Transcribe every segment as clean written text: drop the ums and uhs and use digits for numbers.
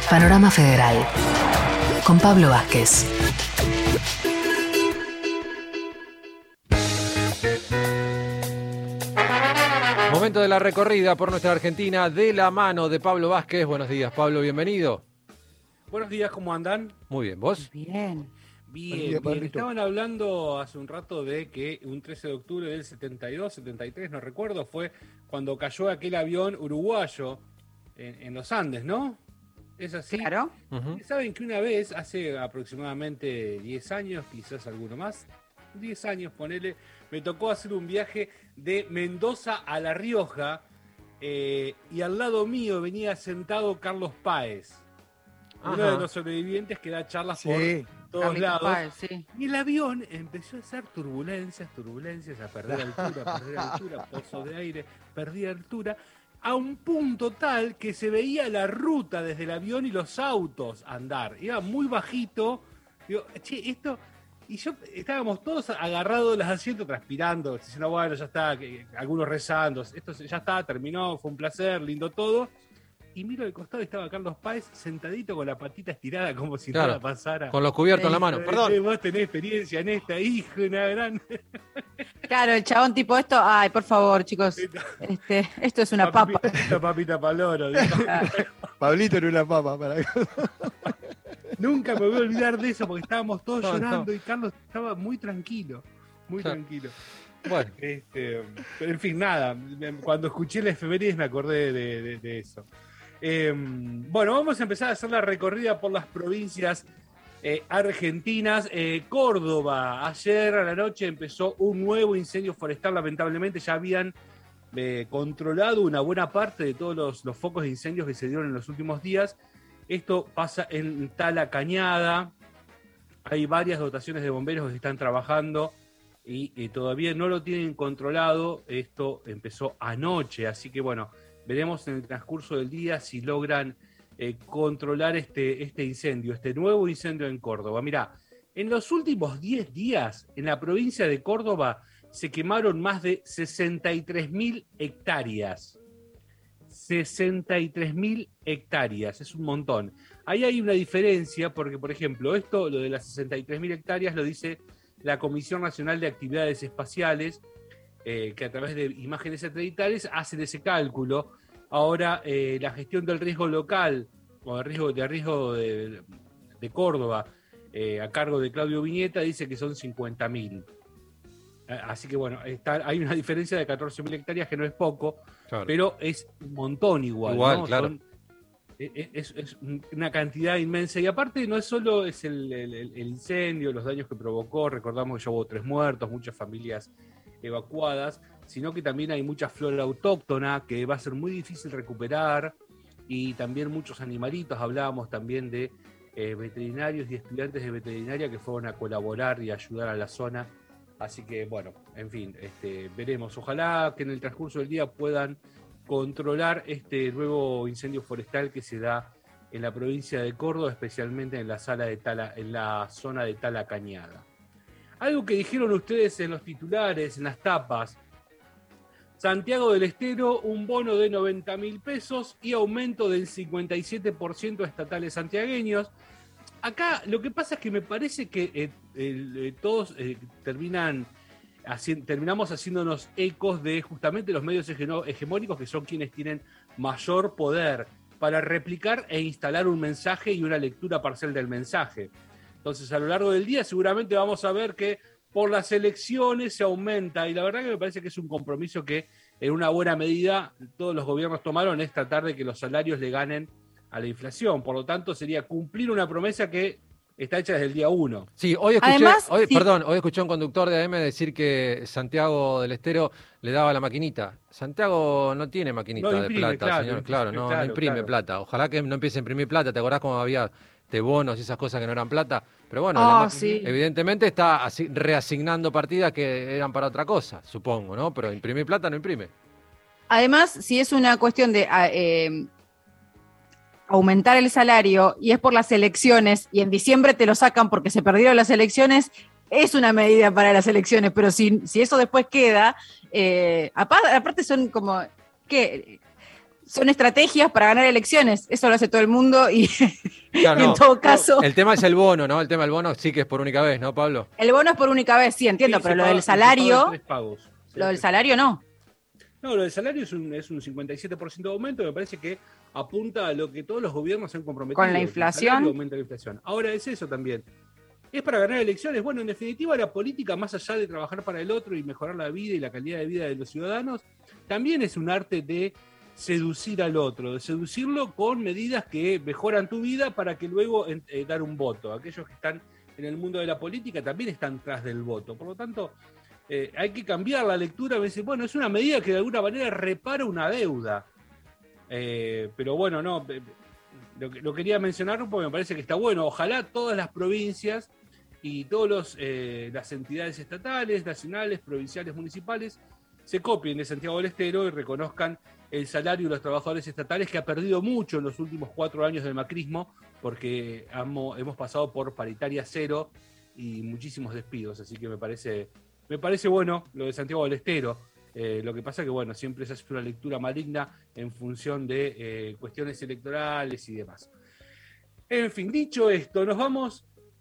Panorama Federal con Pablo Vázquez. Momento de la recorrida por nuestra Argentina de la mano de Pablo Vázquez. Buenos días, Pablo, bienvenido. Buenos días, ¿cómo andan? Muy bien, ¿vos? Bien. Bien. Estaban hablando hace un rato de que un 13 de octubre del 72, 73, no recuerdo, fue cuando cayó aquel avión uruguayo en los Andes, ¿no? ¿Es así? Claro. Uh-huh. ¿Saben que una vez, hace aproximadamente 10 años, quizás alguno más, 10 años, ponele, me tocó hacer un viaje de Mendoza a La Rioja y al lado mío venía sentado Carlos Páez, uno de los sobrevivientes que da charlas por todos Carlitos lados. Páez, sí. Y el avión empezó a hacer turbulencias, a perder altura, pozos de aire, perdía altura, a un punto tal que se veía la ruta desde el avión y los autos andar. Iba muy bajito. Digo, che, esto... Y estábamos todos agarrados de los asientos, transpirando, diciendo, bueno, ya está, algunos rezando, esto ya está, terminó, fue un placer, lindo todo. Y miro al costado y estaba Carlos Páez sentadito con la patita estirada como si nada pasara. Con los cubiertos en la mano, perdón. Vos tenés experiencia en esta, hijo, una gran... Claro, el chabón tipo esto, ay, por favor, chicos, esto es una papa. Esta papita paloro. Pablito era una papa para Nunca me voy a olvidar de eso porque estábamos todos llorando y Carlos estaba muy tranquilo, tranquilo. Bueno. Pero en fin, nada, cuando escuché la efemérides me acordé de eso. Bueno, vamos a empezar a hacer la recorrida por las provincias argentinas. Córdoba, ayer a la noche empezó un nuevo incendio forestal, lamentablemente ya habían controlado una buena parte de todos los focos de incendios que se dieron en los últimos días. Esto pasa en Tala Cañada, hay varias dotaciones de bomberos que están trabajando y todavía no lo tienen controlado. Esto empezó anoche, así que bueno, veremos en el transcurso del día si logran controlar este incendio, este nuevo incendio en Córdoba. Mirá, en los últimos 10 días en la provincia de Córdoba se quemaron más de 63.000 hectáreas. 63.000 hectáreas, es un montón. Ahí hay una diferencia porque, por ejemplo, lo de las 63.000 hectáreas lo dice la Comisión Nacional de Actividades Espaciales, que a través de imágenes satelitales hacen ese cálculo. Ahora, la gestión del riesgo local, o de riesgo de Córdoba, a cargo de Claudio Viñeta, dice que son 50.000. Así que bueno, hay una diferencia de 14.000 hectáreas que no es poco, claro, pero es un montón igual, ¿no? Claro. Es una cantidad inmensa. Y aparte no es solo el incendio, los daños que provocó, recordamos que ya hubo 3 muertos, muchas familias evacuadas, sino que también hay mucha flora autóctona que va a ser muy difícil recuperar y también muchos animalitos. Hablábamos también de veterinarios y estudiantes de veterinaria que fueron a colaborar y ayudar a la zona. Así que, bueno, en fin, veremos. Ojalá que en el transcurso del día puedan controlar este nuevo incendio forestal que se da en la provincia de Córdoba, especialmente en la zona de Tala Cañada. Algo que dijeron ustedes en los titulares, en las tapas. Santiago del Estero, un bono de 90.000 pesos y aumento del 57% a estatales santiagueños. Acá lo que pasa es que me parece que todos terminamos haciéndonos ecos de justamente los medios hegemónicos, que son quienes tienen mayor poder para replicar e instalar un mensaje y una lectura parcial del mensaje. Entonces, a lo largo del día seguramente vamos a ver que por las elecciones se aumenta, y la verdad que me parece que es un compromiso que en una buena medida todos los gobiernos tomaron, es tratar de que los salarios le ganen a la inflación. Por lo tanto, sería cumplir una promesa que está hecha desde el día 1. Sí, hoy escuché a un conductor de AM decir que Santiago del Estero le daba la maquinita. Santiago no tiene maquinita de plata, señor. Claro, no imprime plata. Ojalá que no empiece a imprimir plata. ¿Te acordás cómo había bonos y esas cosas que no eran plata? Pero bueno, evidentemente está reasignando partidas que eran para otra cosa, supongo, ¿no? Pero imprimir plata no imprime. Además, si es una cuestión de aumentar el salario y es por las elecciones y en diciembre te lo sacan porque se perdieron las elecciones, es una medida para las elecciones, pero si eso después queda, aparte son como, ¿qué? son estrategias para ganar elecciones. Eso lo hace todo el mundo y claro, en todo caso... El tema es el bono, ¿no? El tema del bono sí que es por única vez, ¿no, Pablo? El bono es por única vez, sí, entiendo, pero lo del salario... Lo del salario no. No, lo del salario es un 57% de aumento, me parece que apunta a lo que todos los gobiernos se han comprometido. Con la inflación. Aumenta la inflación. Ahora es eso también. ¿Es para ganar elecciones? Bueno, en definitiva, la política, más allá de trabajar para el otro y mejorar la vida y la calidad de vida de los ciudadanos, también es un arte de seducir al otro, de seducirlo con medidas que mejoran tu vida para que luego dar un voto. Aquellos que están en el mundo de la política también están tras del voto. Por lo tanto, hay que cambiar la lectura. Bueno, es una medida que de alguna manera repara una deuda. Pero bueno, no, lo quería mencionar porque me parece que está bueno. Ojalá todas las provincias y todas las entidades estatales, nacionales, provinciales, municipales se copien de Santiago del Estero y reconozcan el salario de los trabajadores estatales, que ha perdido mucho en los últimos 4 años del macrismo, porque hemos pasado por paritaria cero y muchísimos despidos. Así que me parece bueno lo de Santiago del Estero. Lo que pasa que, bueno, siempre se hace una lectura maligna en función de cuestiones electorales y demás. En fin, dicho esto, nos vamos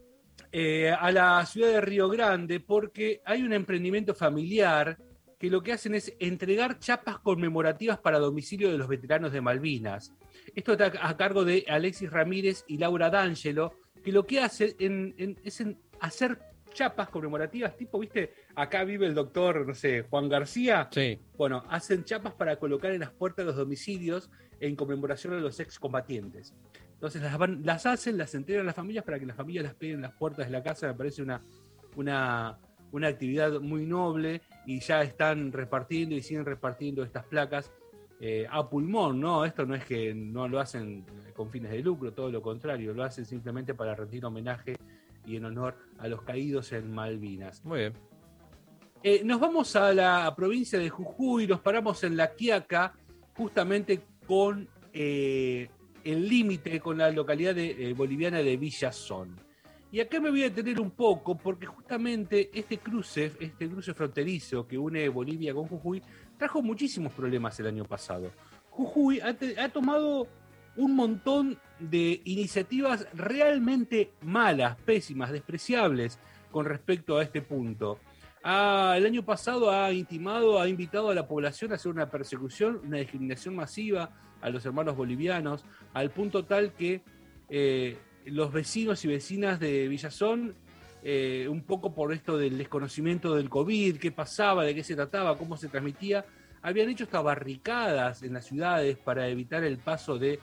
a la ciudad de Río Grande, porque hay un emprendimiento familiar que lo que hacen es entregar chapas conmemorativas para domicilio de los veteranos de Malvinas. Esto está a cargo de Alexis Ramírez y Laura D'Angelo, que lo que hacen es hacer chapas conmemorativas, tipo, ¿viste? Acá vive el doctor, no sé, Juan García. Sí. Bueno, hacen chapas para colocar en las puertas de los domicilios en conmemoración a los excombatientes. Entonces las hacen, las entregan a las familias para que las familias las peguen en las puertas de la casa. Me parece una actividad muy noble, y ya están repartiendo y siguen repartiendo estas placas a pulmón, ¿no? Esto no es que no lo hacen con fines de lucro, todo lo contrario, lo hacen simplemente para rendir homenaje y en honor a los caídos en Malvinas. Muy bien. Nos vamos a la provincia de Jujuy, nos paramos en La Quiaca, justamente con el límite con la localidad boliviana de Villazón. Y acá me voy a detener un poco, porque justamente este cruce fronterizo que une Bolivia con Jujuy trajo muchísimos problemas el año pasado. Jujuy ha tomado un montón de iniciativas realmente malas, pésimas, despreciables con respecto a este punto. El año pasado ha invitado a la población a hacer una persecución, una discriminación masiva a los hermanos bolivianos, al punto tal que los vecinos y vecinas de Villazón, un poco por esto del desconocimiento del COVID, qué pasaba, de qué se trataba, cómo se transmitía, habían hecho hasta barricadas en las ciudades para evitar el paso de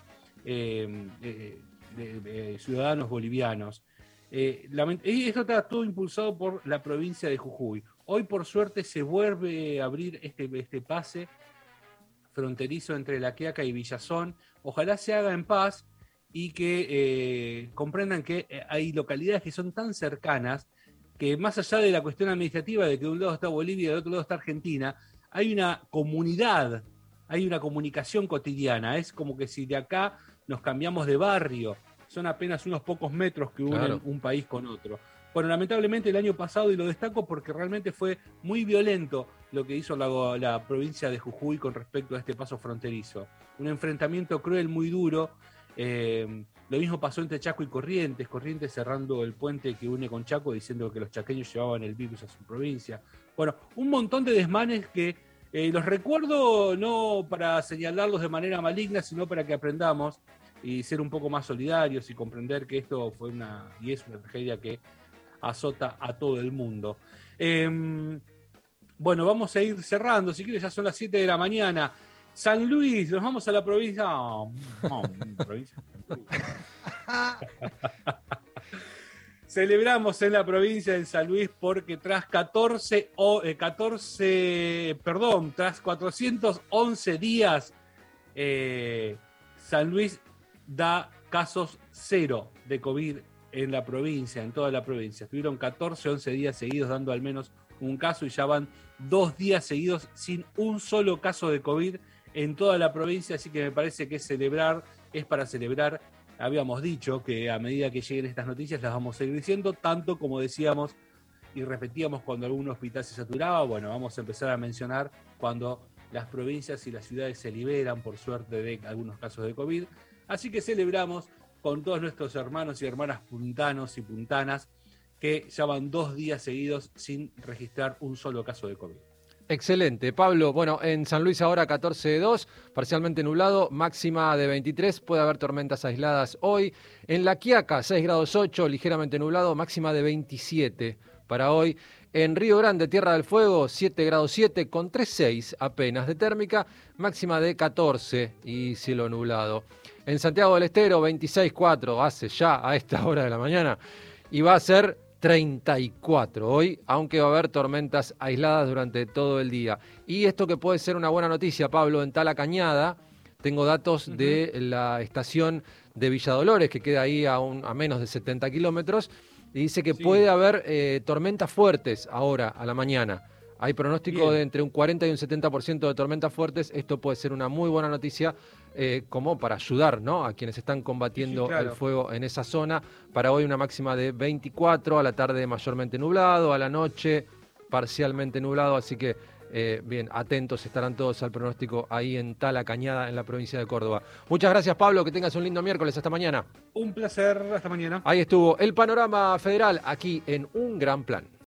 ciudadanos bolivianos. Y esto está todo impulsado por la provincia de Jujuy. Hoy, por suerte, se vuelve a abrir este pase fronterizo entre La Quiaca y Villazón. Ojalá se haga en paz y que comprendan que hay localidades que son tan cercanas que, más allá de la cuestión administrativa de que de un lado está Bolivia y del otro lado está Argentina, hay una comunidad, hay una comunicación cotidiana. Es como que si de acá nos cambiamos de barrio, son apenas unos pocos metros que unen un país con otro. Bueno, lamentablemente el año pasado, y lo destaco porque realmente fue muy violento lo que hizo la provincia de Jujuy con respecto a este paso fronterizo. Un enfrentamiento cruel, muy duro. Lo mismo pasó entre Chaco y Corrientes cerrando el puente que une con Chaco, diciendo que los chaqueños llevaban el virus a su provincia. Bueno, un montón de desmanes que los recuerdo no para señalarlos de manera maligna, sino para que aprendamos y ser un poco más solidarios y comprender que esto fue y es una tragedia que azota a todo el mundo. Bueno, vamos a ir cerrando, si quieres, ya son las 7 de la mañana. San Luis, nos vamos a la provincia. Celebramos en la provincia de San Luis porque tras 411 días, San Luis da casos cero de COVID en la provincia, en toda la provincia. Estuvieron 11 días seguidos dando al menos un caso y ya van 2 días seguidos sin un solo caso de COVID en toda la provincia, así que me parece que es para celebrar. Habíamos dicho que a medida que lleguen estas noticias las vamos a ir diciendo, tanto como decíamos y repetíamos cuando algún hospital se saturaba. Bueno, vamos a empezar a mencionar cuando las provincias y las ciudades se liberan, por suerte, de algunos casos de COVID. Así que celebramos con todos nuestros hermanos y hermanas puntanos y puntanas que ya van 2 días seguidos sin registrar un solo caso de COVID. Excelente, Pablo. Bueno, en San Luis ahora 14,2, parcialmente nublado, máxima de 23, puede haber tormentas aisladas hoy. En La Quiaca, 6,8 grados, ligeramente nublado, máxima de 27 para hoy. En Río Grande, Tierra del Fuego, 7,7 grados, con 3,6 apenas de térmica, máxima de 14 y cielo nublado. En Santiago del Estero, 26,4, hace ya a esta hora de la mañana, y va a ser 34 hoy, aunque va a haber tormentas aisladas durante todo el día. Y esto que puede ser una buena noticia, Pablo, en Tala Cañada, tengo datos de la estación de Villa Dolores, que queda ahí a menos de 70 kilómetros, y dice que puede haber tormentas fuertes ahora, a la mañana. Hay pronóstico de entre un 40 y un 70% de tormentas fuertes. Esto puede ser una muy buena noticia como para ayudar, ¿no?, a quienes están combatiendo el fuego en esa zona. Para hoy una máxima de 24, a la tarde mayormente nublado, a la noche parcialmente nublado. Así que bien, atentos estarán todos al pronóstico ahí en Tala Cañada, en la provincia de Córdoba. Muchas gracias, Pablo, que tengas un lindo miércoles. Hasta mañana. Un placer, hasta mañana. Ahí estuvo el panorama federal aquí en Un Gran Plan.